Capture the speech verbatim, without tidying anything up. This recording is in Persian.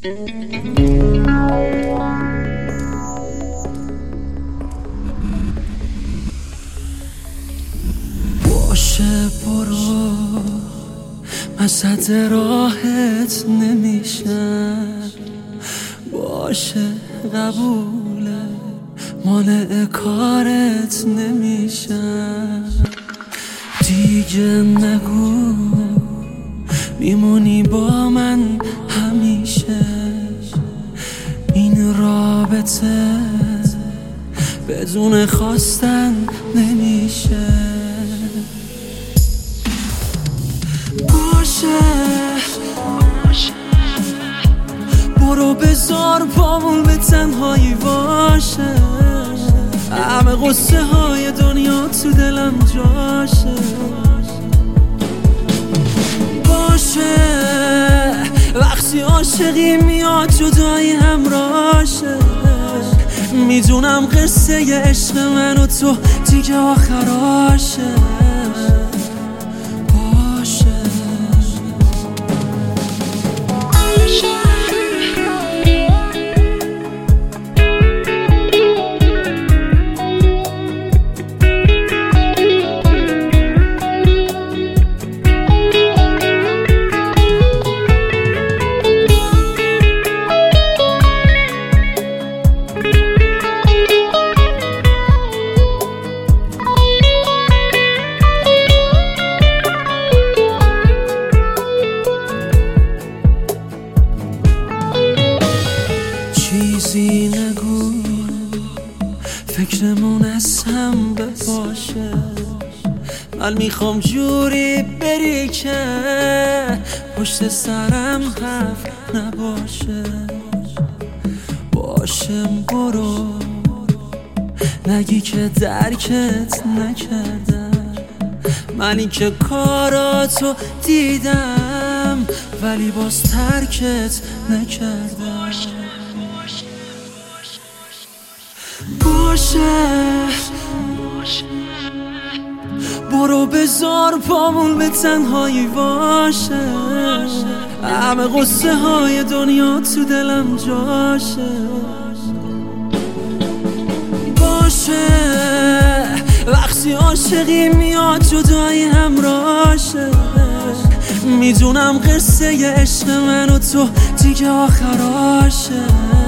باشه برو، من صد راحت نمیشم. باشه قبوله، مانع کارت نمیشم. دیگه نگو میمونی با من همیشه. این رابطه بدون خواستن نمیشه. باشه برو بذار پامون به تنهایی باشه. همه قصه های دنیا تو دلم جاشه. باشه وقتی عاشقی میاد جدایی همراشه. میدونم قصه عشق من و تو دیگه آخراشه. چیزی نگو فکرمون از هم بپاشه. من میخوام جوری بری که پشت سرم حرف نباشه. باشه برو نگی که درکت نکردم. منی که کاراتو دیدم ولی باز ترکت نکردم. باشه برو بذار پامون به تنهایی باشه. همه قصه های دنیا تو دلم جاشه. باشه وقتی عاشقی میاد جدایی همراشه. میدونم قصه عشق من و تو دیگه آخراشه.